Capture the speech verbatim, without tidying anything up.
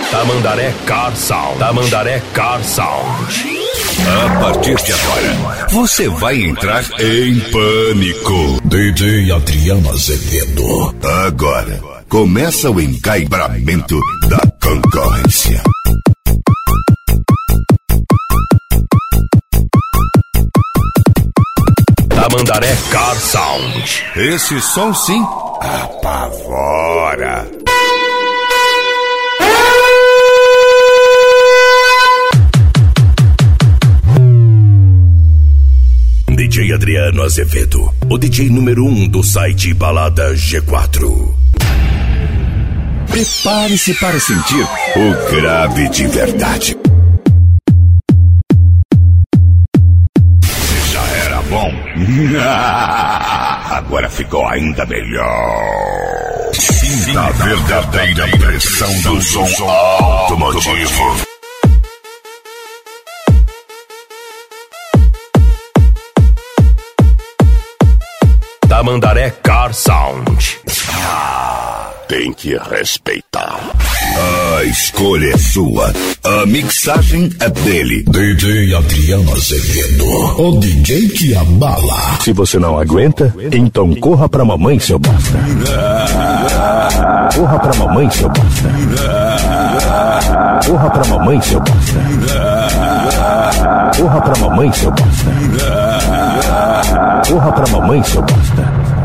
Tamandaré Car Sound. Tamandaré Car Sound. A partir de agora, você vai entrar em pânico. D J Adriano Azevedo. Agora, começa o encaibramento da concorrência. Tamandaré Car Sound. Esse som sim apavora. D J Adriano Azevedo, o D J número um do site Balada G quatro. Prepare-se para sentir o grave de verdade. Se já era bom, agora ficou ainda melhor. Sinta a verdadeira impressão do som automotivo. Tamandaré Car Sound. Ah, tem que respeitar. A escolha é sua. A mixagem é dele. D J Adriano Azevedo, o D J que abala. Se você não aguenta, então corra pra mamãe, seu bosta. Corra pra mamãe, seu bosta. Corra pra mamãe, seu bosta. Corra pra mamãe, seu bosta. Corra pra mamãe, seu bosta.